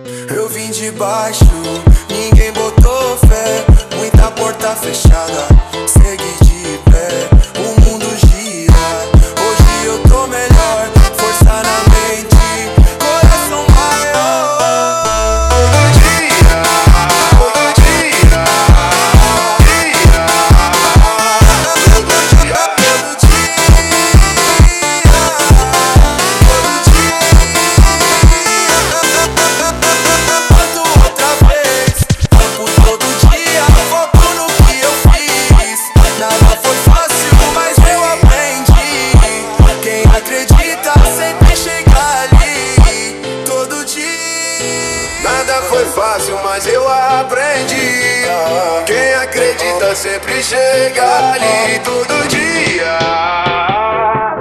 Eu vim de baixo, ninguém botou fé. Muita porta fechada, segui de pé. O mundo gira, hoje eu tô melhor. Força na mente, coração maior. Todo dia, todo dia, nada foi fácil, mas eu aprendi. Quem acredita sempre chega ali todo dia.